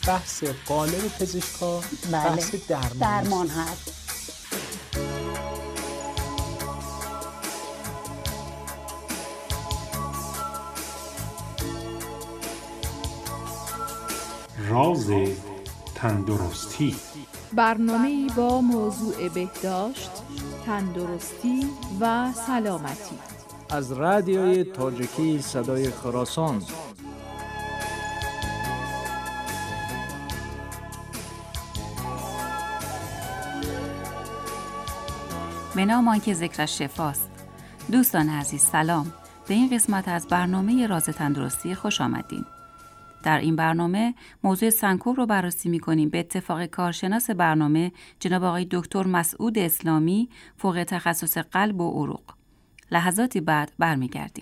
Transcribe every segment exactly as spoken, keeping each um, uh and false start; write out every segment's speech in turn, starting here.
بحث قالب پزشکا بله. بحث درمان, درمان هست. راز تندرستی، برنامه‌ای با موضوع بهداشت، تندرستی و سلامتی از رادیوی تاجیکی صدای خراسان. به نام آنکه ذکرش شفاست. دوستان عزیز سلام، به این قسمت از برنامه راز تندرستی خوش آمدین. در این برنامه موضوع سنکوب رو بررسی می‌کنیم به اتفاق کارشناس برنامه جناب آقای دکتر مسعود اسلامی، فوق تخصص قلب و عروق. لحظاتی بعد برمیگردیم.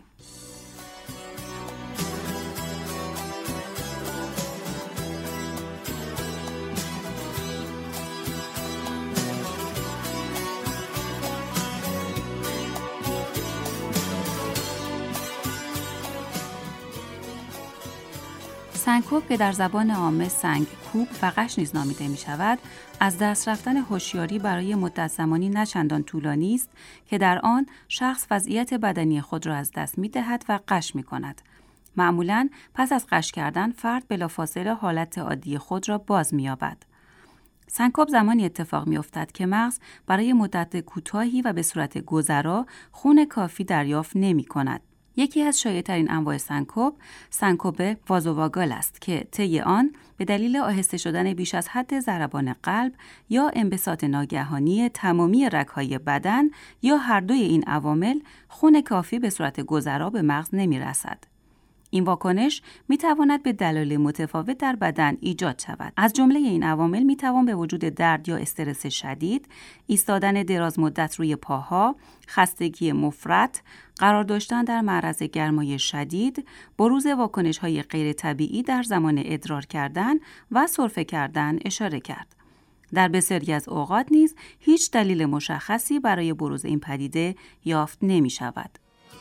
سنکوب که در زبان عامه سنگ کوب و قش نیز نامیده می شود، از دست رفتن هوشیاری برای مدت زمانی نه چندان طولانی است که در آن شخص وضعیت بدنی خود را از دست می دهد و قش می کند. معمولاً پس از قش کردن فرد بلافاصله حالت عادی خود را باز می یابد. سنکوب زمانی اتفاق می افتد که مغز برای مدت کوتاهی و به صورت گذرا خون کافی دریافت نمی کند. یکی از شایع‌ترین انواع سنکوب، سنکوب وازوواگال است که طی آن به دلیل آهسته شدن بیش از حد ضربان قلب یا انبساط ناگهانی تمامی رگ‌های بدن یا هر دوی این عوامل خون کافی به صورت گذرا به مغز نمی‌رسد. این واکنش می‌تواند به دلایل متفاوت در بدن ایجاد شود. از جمله این عوامل می‌توان به وجود درد یا استرس شدید، ایستادن دراز مدت روی پاها، خستگی مفرط، قرار داشتن در معرض گرمای شدید، بروز واکنش‌های غیر طبیعی در زمان ادرار کردن و سرفه کردن اشاره کرد. در بسیاری از اوقات نیز هیچ دلیل مشخصی برای بروز این پدیده یافت نمی‌شود.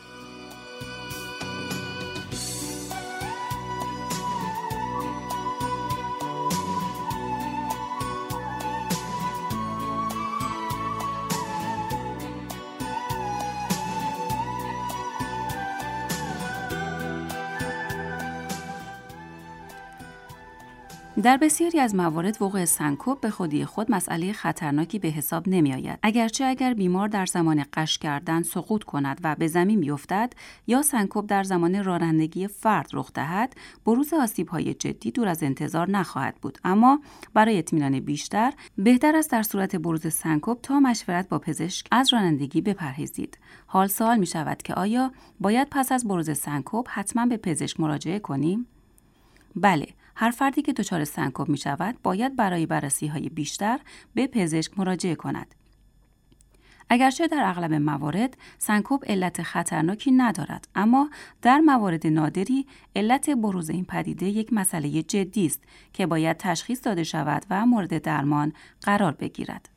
در بسیاری از موارد وقوع سنکوب به خودی خود مسئله خطرناکی به حساب نمی آید. اگرچه اگر بیمار در زمان قش کردن سقوط کند و به زمین بیفتد یا سنکوب در زمان رانندگی فرد رخ دهد، بروز آسیب‌های جدی دور از انتظار نخواهد بود. اما برای اطمینان بیشتر بهتر است در صورت بروز سنکوب تا مشورت با پزشک از رانندگی بپرهیزید. حال سوال می شود که آیا باید پس از بروز سنکوب حتما به پزشک مراجعه کنیم؟ بله، هر فردی که دچار سنکوب می شود باید برای بررسی های بیشتر به پزشک مراجعه کند. اگرچه در اغلب موارد سنکوب علت خطرناکی ندارد، اما در موارد نادری علت بروز این پدیده یک مسئله جدی است که باید تشخیص داده شود و مورد درمان قرار بگیرد.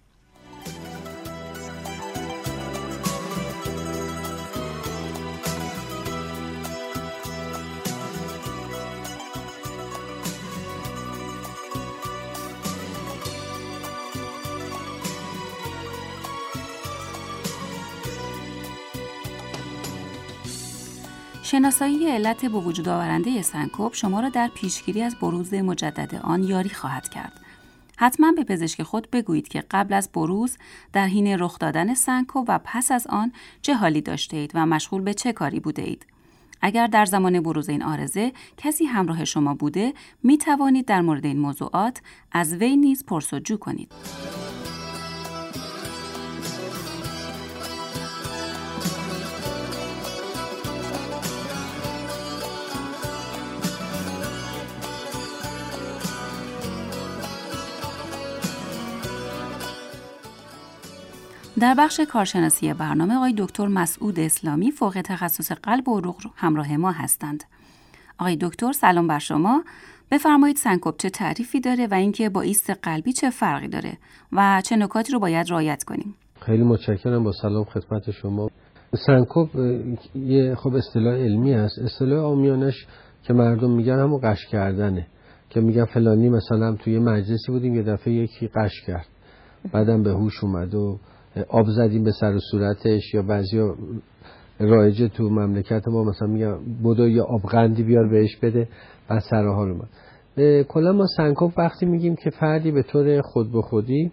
شناسایی علت به وجود آورنده سنکوب شما را در پیشگیری از بروز مجدد آن یاری خواهد کرد. حتما به پزشک خود بگویید که قبل از بروز، در حین رخ دادن سنکوب و پس از آن چه حالی داشته اید و مشغول به چه کاری بوده اید. اگر در زمان بروز این عارضه کسی همراه شما بوده، می توانید در مورد این موضوعات از وی نیز پرسجو کنید. در بخش کارشناسی برنامه آقای دکتر مسعود اسلامی فوق تخصص قلب و عروق همراه ما هستند. آقای دکتر سلام بر شما. بفرمایید سنکوب چه تعریفی داره و اینکه با ایست قلبی چه فرقی داره و چه نکاتی رو باید رعایت کنیم؟ خیلی متشکرم. با سلام خدمت شما. سنکوب یه خب اصطلاح علمی است. اصطلاح عامیانش که مردم میگن همون قش کردنه. که میگن فلانی مثلا توی مجلسی بودیم یه دفعه یکی قش کرد بعدم به هوش اومد و آب زدیم به سر و صورتش، یا بعضیا رایجه تو مملکت ما مثلا میگن بدو یا آب قندی بیار بهش بده بعد سر حال اومد. کلا ما سنکوپ وقتی میگیم که فردی به طور خود به خودی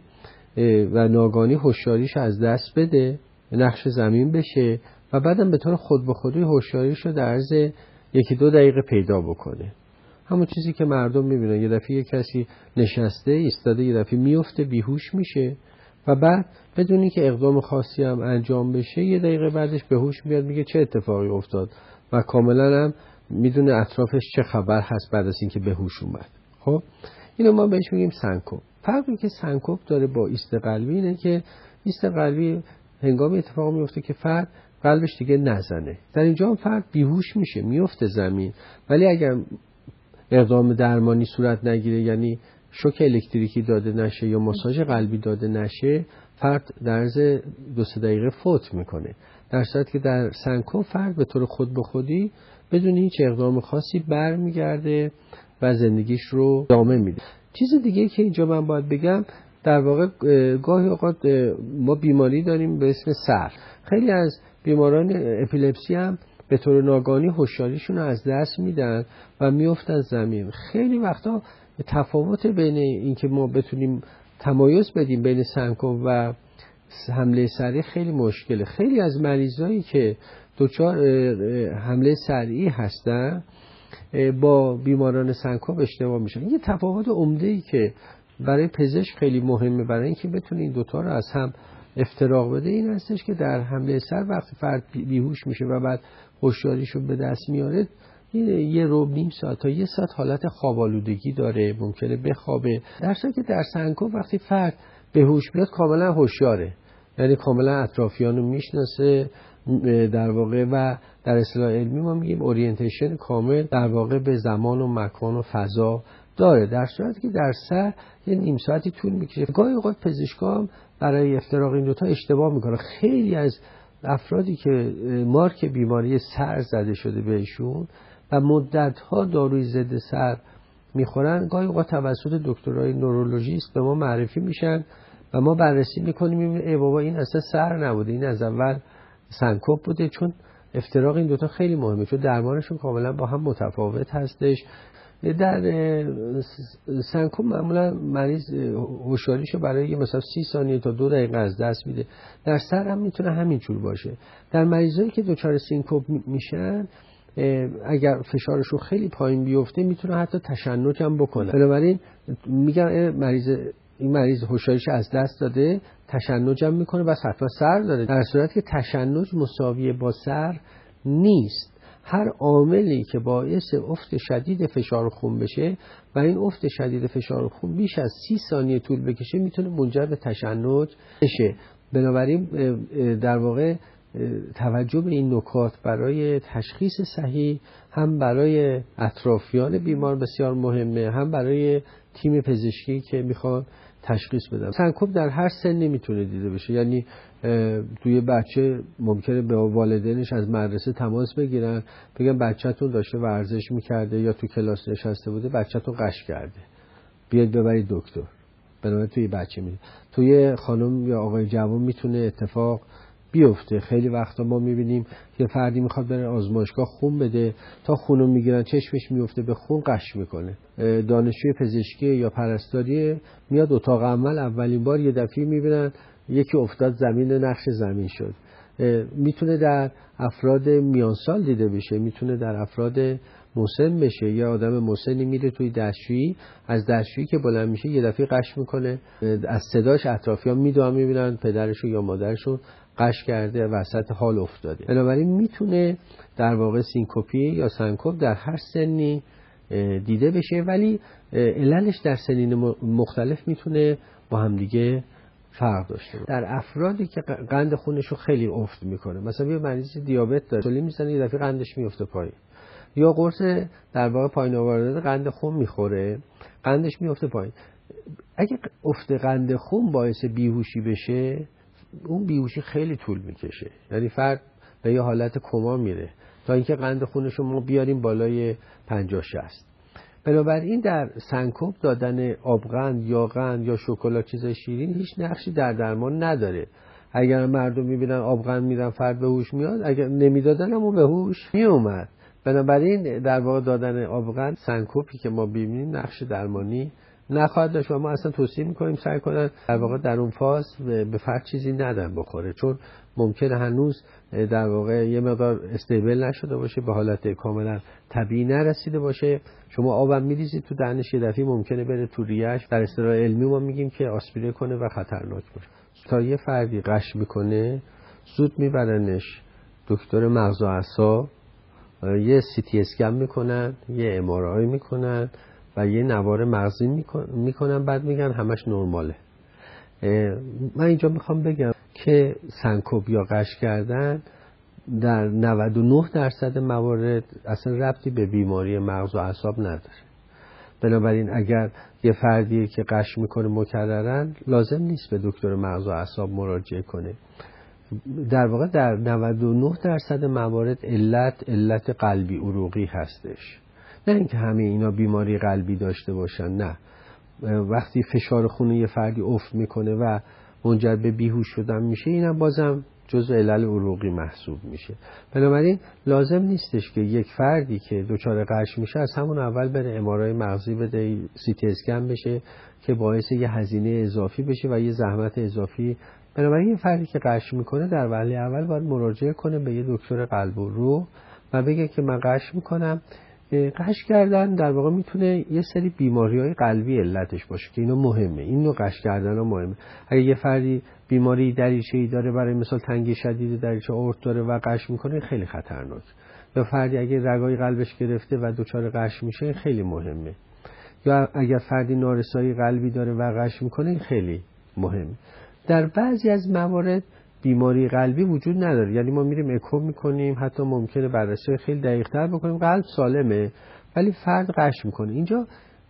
و ناگهانی هوشیاریش از دست بده، نقش زمین بشه و بعدم به طور خود به خودی هوشیاریش رو در عرض یکی دو دقیقه پیدا بکنه. همون چیزی که مردم میبینن، یه دفعه یک کسی نشسته ایستاده یه دفعه میفته بیهوش میشه و بعد بدون اینکه اقدام خاصی هم انجام بشه یه دقیقه بعدش به هوش میاد، میگه چه اتفاقی افتاد و کاملا هم میدونه اطرافش چه خبر هست بعد از اینکه به هوش اومد. خب اینو ما بهش میگیم سنکوپ. فرقی که سنکوپ داره با ایست قلبی اینه که ایست قلبی هنگامی اتفاق میفته که فرد قلبش دیگه نزنه، در اینجا هم فرد بیهوش میشه میفته زمین، ولی اگر اقدام درمانی صورت نگیره، یعنی شوک الکتریکی داده نشه یا ماساژ قلبی داده نشه، فرد در عرض دو سه دقیقه فوت میکنه. در صورتی که در سنکوپ فرد به طور خود به خودی بدون هیچ اقدام خاصی برمیگرده و زندگیش رو ادامه میده. چیز دیگه که اینجا من باید بگم، در واقع گاهی اوقات ما بیماری داریم به اسم سر. خیلی از بیماران اپیلپسی هم به طور ناگهانی هوشیاریشون رو از دست میدن و میافتن زمین. خیلی وقتا تفاوت بین اینکه ما بتونیم تمایز بدیم بین سنکوپ و حمله سریع خیلی مشکله. خیلی از مریضایی که دچار حمله سریعی هستن با بیماران سنکوپ اشتباه میشن. یه تفاوت عمده‌ای که برای پزشک خیلی مهمه برای اینکه بتونه این دوتا رو از هم افتراق بده این هستش که در حمله سر وقتی فرد بیهوش میشه و بعد هوشیاریشو به دست میاره، یه رو نیم ساعت تا یه ساعت حالت خواب‌آلودگی داره، ممکنه بخوابه. در صورتی که در سنکوپ وقتی فرد به هوش میاد کاملا هوشیاره، یعنی کاملا اطرافیان رو میشناسه در واقع و در اصطلاح علمی ما میگیم اورینتیشن کامل در واقع به زمان و مکان و فضا داره. در صورتی که در سر یه نیم ساعتی طول میکشه. گاهی اوقات پزشکام برای افتراق این دوتا اشتباه میکنه. خیلی از افرادی که مارک بیماری سر زده شده بهشون و مدت‌ها داروی ضد سر میخورن، گاهی اوقات توسط دکترای نورولوژیست به ما معرفی میشن و ما بررسی میکنیم میبینیم ای بابا این اصلا سر نبوده، این از اول سنکوپ بوده. چون افتراق این دوتا خیلی مهمه، چون درمانشون کاملا با هم متفاوت هستش. در سنکوپ معمولا مریض هوشیاریشو برای مثلا سی ثانیه تا دو دقیقه از دست میده. در سر هم میتونه همینجور باشه. در مریضایی که دچار سینکوپ میشن اگر فشارشون خیلی پایین بیفته میتونه حتی تشنج هم بکنه. بنابراین میگن مریض این مریض هوشیاریش از دست داده، تشنج هم میکنه بس حتما سر داره، در صورتی که تشنج مساویه با سر نیست. هر عاملی که باعث افت شدید فشار خون بشه و این افت شدید فشار خون بیش از سی ثانیه طول بکشه میتونه منجر به تشنج بشه. بنابراین در واقع توجه به این نکات برای تشخیص صحیح هم برای اطرافیان بیمار بسیار مهمه، هم برای تیم پزشکی که میخوان تشخیص بدن. سنکوپ در هر سنی میتونه دیده بشه، یعنی توی بچه ممکنه به والدینش از مدرسه تماس بگیرن بگن بچه‌تون داشته ورزش میکرده یا تو کلاس نشسته بوده بچه‌تون قش کرده، بیاید ببرید دکتر. بنابراین توی بچه میده. توی خانم یا آقای جوان میتونه اتفاق بیفته. خیلی وقتا ما میبینیم یه فردی میخواد بره آزمایشگاه خون بده، تا خونو میگیرن چشمش میفته به خون قش میکنه. دانشجوی پزشکی یا پرستاری میاد اتاق عمل اولین بار یه دفعه میبینن یکی افتاد زمین نقش زمین شد. میتونه در افراد میانسال دیده بشه، میتونه در افراد مسن بشه. یا آدم مسنی میره توی دستشویی، از دستشویی که بلند میشه یه دفعه قش میکنه، از صداش اطرافیان میدونن میبینن پدرشو یا مادرشو قش کرده وسط حال افتاده. بنابراین میتونه در واقع سینکوپی یا سنکوپ در هر سنی دیده بشه، ولی عللش در سنین مختلف میتونه با هم دیگه فرق داشته باشه. در افرادی که قند خونشو خیلی افت میکنه، مثلا یه مریض دیابت داره، انسولین میزنه یه دفعه قندش میفته پایین، یا قرص در واقع پایین آورده قند خون میخوره قندش میفته پایین. اگه افت قند خون باعث بیهوشی بشه، اون بیهوشی خیلی طول میکشه، یعنی فرد به یه حالت کما میره تا اینکه قند خونش رو ما بیاریم بالای پنجاه شصت. بنابراین در سنکوپ دادن آبغن یا قند یا شکلات چیزای شیرین هیچ نقشی در درمان نداره. اگر مردم میبینن آبغن میدن فرد به هوش میاد، اگر نمیدادن هم به هوش میومد. بنابراین در واقع دادن آبغن سنکوپی که ما ببینیم نقش درمانی نخواهد داشت و ما اصلا توصیه میکنیم سعی کنن در واقع در اون فاز به فرد چیزی ندن بخوره، چون ممکنه هنوز در واقع یه مقدار استیبل نشده باشه، به حالت کاملا طبیعی نرسیده باشه. شما آبم میریزید تو دهنش، یه دفعه ممکنه بره تو ریه‌اش. در اصطلاح علمی ما میگیم که آسپیره کنه و خطرناک باشه. تا یه فردی قش میکنه زود میبرنش دکتر مغز و اعصاب، یه سی تی اسکن میکنن، یه ام آر آی میکنن و یه نوار مغزی میکنن، بعد میگن همش نرماله. من اینجا میخوام بگم که سنکوپ یا قش کردن در نود و نه درصد موارد اصلا ربطی به بیماری مغز و اعصاب نداره. بنابراین اگر یه فردی که قش میکنه مکررن لازم نیست به دکتر مغز و اعصاب مراجعه کنه. در واقع در نود و نه درصد موارد علت علت قلبی عروقی هستش، نه اینکه همه اینا بیماری قلبی داشته باشن. نه، وقتی فشار خون یه فردی افت میکنه و منجر به بیهوش شدن میشه، اینم بازم جزء علل عروقی محسوب میشه. بنابراین لازم نیستش که یک فردی که دچار قش میشه از همون اول بره ام آر آی مغزی بده، سی تی اسکن بشه که باعث یه هزینه اضافی بشه و یه زحمت اضافی. بنابراین یه فردی که قش میکنه در وهله اول باید مراجعه کنه به یه دکتر قلب و روح و بگه که من قش میکنم. قش کردن در واقع میتونه یه سری بیماری‌های قلبی علتش باشه که اینا مهمه، این نوع قش کردن ها مهمه. اگه یه فردی بیماری دریچه‌ای داره، برای مثال تنگی شدید دریچه آورت داره و قش میکنه، خیلی خطرناک. یا فردی اگه رگای قلبش گرفته و دچار قش میشه، خیلی مهمه. یا اگر فردی نارسایی قلبی داره و قش میکنه، خیلی مهمه. در بعضی از موارد بیماری قلبی وجود نداره، یعنی ما میریم اکو میکنیم، حتی ممکنه بررسی خیلی دقیق‌تر بکنیم، قلب سالمه ولی فرد قش میکنه. اینجا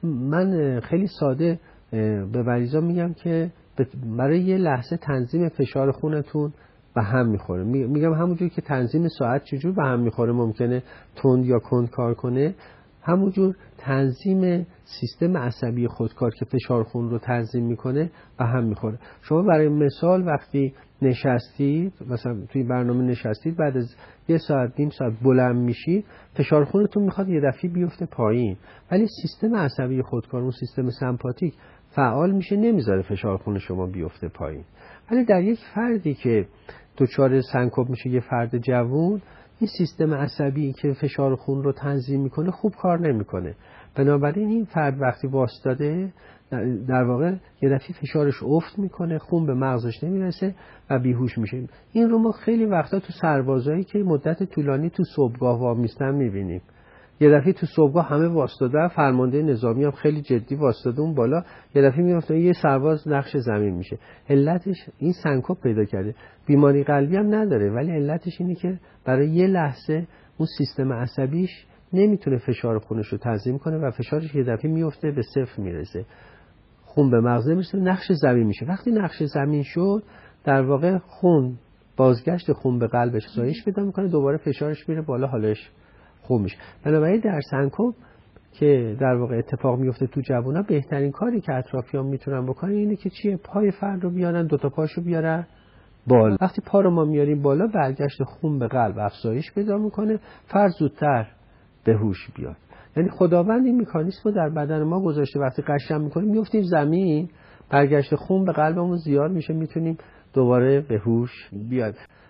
من خیلی ساده به مریضا میگم که برای یه لحظه تنظیم فشار خونتون به هم میخوره. میگم همونجور که تنظیم ساعت چجور به هم میخوره ممکنه تند یا کند کار کنه، همونجور تنظیم سیستم عصبی خودکار که فشار خون رو تنظیم میکنه به هم میخوره. شما برای مثال وقتی نشستید، مثلا توی برنامه نشستید، بعد از یه ساعت نیم ساعت بلند میشید، فشار خونتون میخواد یه دفعه بیفته پایین، ولی سیستم عصبی خودکار، اون سیستم سمپاتیک فعال میشه، نمیذاره فشار خون شما بیفته پایین. ولی در یک فردی که دچار سنکوپ میشه، یه فرد جوان، این سیستم عصبی که فشار خون رو تنظیم میکنه خوب کار نمیکنه. بنابراین این فرد وقتی واسطاده در واقع یه دفعه فشارش افت میکنه، خون به مغزش نمیرسه و بیهوش میشه. این رو ما خیلی وقتا تو سربازایی که مدت طولانی تو صبحگاه وامیستن میبینیم. یه دفعه تو صبحگاه همه واسطاده، فرمانده نظامی هم خیلی جدی واسطاده اون بالا، یه دفعه میفته یه سرباز نقش زمین میشه. علتش این سنکوپ پیدا کرده. بیماری قلبی هم نداره، ولی علتش اینه که برای یه لحظه اون سیستم عصبیش نمیتونه فشار خونش رو تنظیم کنه و فشارش یه دفعه میفته به صفر میرسه، خون به مغز نمیرسه، نقش زمین میشه. وقتی نقش زمین شد، در واقع خون، بازگشت خون به قلبش افزایش پیدا میکنه، دوباره فشارش میره بالا، حالش خوب میشه. بنابراین در سنکوپ که در واقع اتفاق میفته تو جوونا، بهترین کاری که اطرافیان میتونن بکنن اینه که چیه؟ پای فرد رو بیارن، دو تا پاشو بیارن بالا. وقتی پا رو ما میاریم بالا، برگشت خون به قلب افزایش پیدا میکنه، فرد زودتر به هوش بیاد. یعنی خداوند این مکانیزم رو در بدن ما گذاشته، وقتی قشم میکنیم میفتیم زمین، برگشت خون به قلبمون زیاد میشه، میتونیم دوباره به هوش بیاد.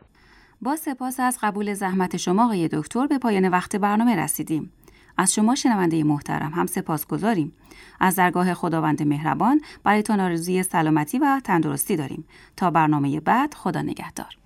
با سپاس از قبول زحمت شما آقای دکتر، به پایان وقت برنامه رسیدیم. از شما شنونده محترم هم سپاسگزاریم. از درگاه خداوند مهربان برایتان آرزوی سلامتی و تندرستی داریم. تا برنامه بعد، خدا نگهدار.